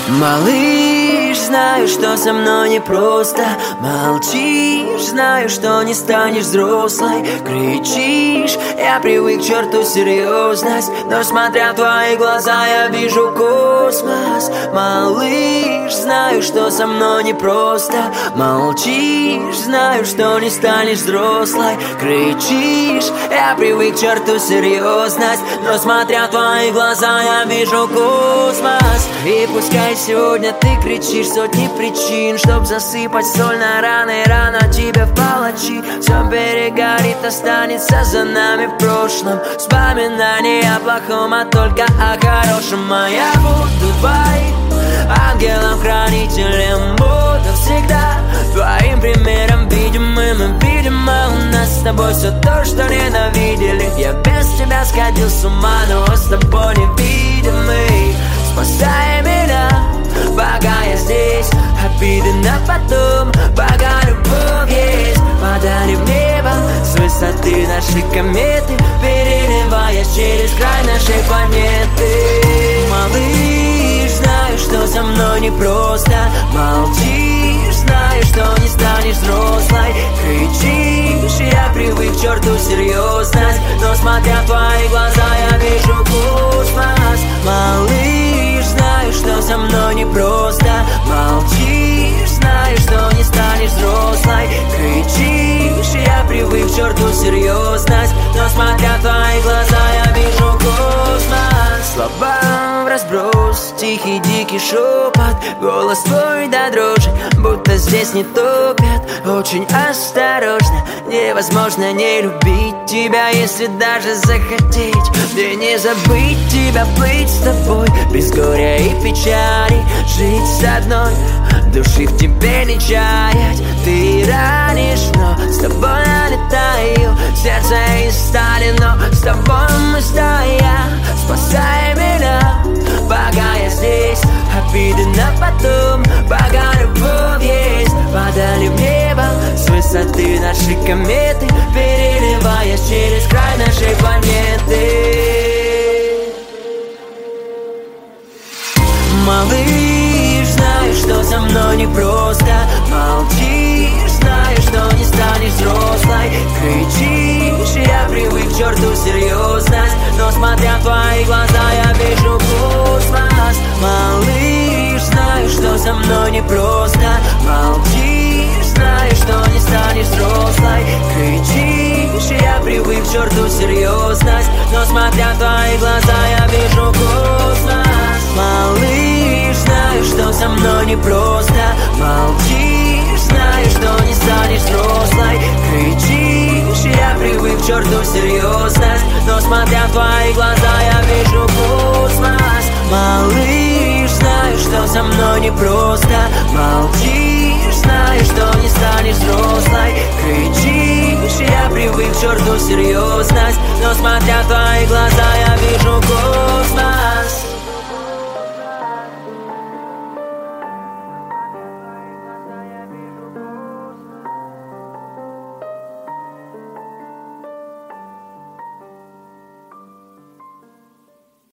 Малыш, знаю, что со мной непросто. Молчишь, знаю, что не станешь взрослой. Кричишь, я привык к черту серьезность, но смотря в твои глаза, я вижу космос. Малыш, знаю, что со мной непросто. Молчишь, знаю, что не станешь взрослой. Кричишь, я привык к черту серьезность, но смотря в твои глаза, я вижу космос. И пускай сегодня ты кричишь сотни причин, чтоб засыпать соль на раны, рано тебя в палачи. Все перегорит, останется за нами в прошлом. Вспоминания о плохом, а только о хорошем. А я буду твоим ангелом-хранителем, буду всегда твоим примером видимым. И видимо у нас с тобой все то, что ненавидели. Я без тебя сходил с ума, но с тобой невидимый. Спасай меня, пока я здесь. Обиды на потом, пока любовь есть. Подари в небо с высоты нашей кометы, переливаясь через край нашей планеты. Малыш, знаю, что со мной непросто. Молчишь, знаю, что не станешь взрослой. Кричишь, я привык к черту серьезность, но смотря в твои глаза, я вижу космос. Малыш, знаю, что со мной непросто. Молчишь, знаю, что не станешь взрослой. Кричишь, я привык к черту серьезность, но смотря в твои глаза, я вижу космос. Слова в разброс, тихий дикий шепот, голос твой до дрожи, будто здесь не топят. Очень осторожно, невозможно не любить тебя, если даже захотеть. Мне не забыть тебя, быть с тобой, без горя и печали, жить с одной, души в тебе не чаять. Ты ранишь, но с тобой я летаю, сердце из стали, но с тобой мы стоя. Спасай меня, пока я здесь. Обиды на потом, пока любовь есть. Падали в небо с высоты нашей кометы, переливаясь через край нашей планеты. Малыш, знаю, что со мной непросто. Молчишь, знаю, что не станешь взрослой. Кричишь, я привык к черту серьезность, но смотря в твои глаза, я вижу космос. Малыш, знаю, что со мной непросто. Молчишь, знаю, что не станешь взрослой. Кричишь, я привык к черту серьезность, но смотря в твои глаза, я вижу космос. Малыш, знаю, что со мной непросто. Молчишь, знаю, что не станешь взрослой. Кричишь, я привык к черту серьезность, но смотря в твои глаза, я вижу космос. Малыш, знаю, что со мной непросто. Молчишь, знаю, что не станешь взрослой. Кричишь, я привык к черту серьезность, но смотря в твои глаза,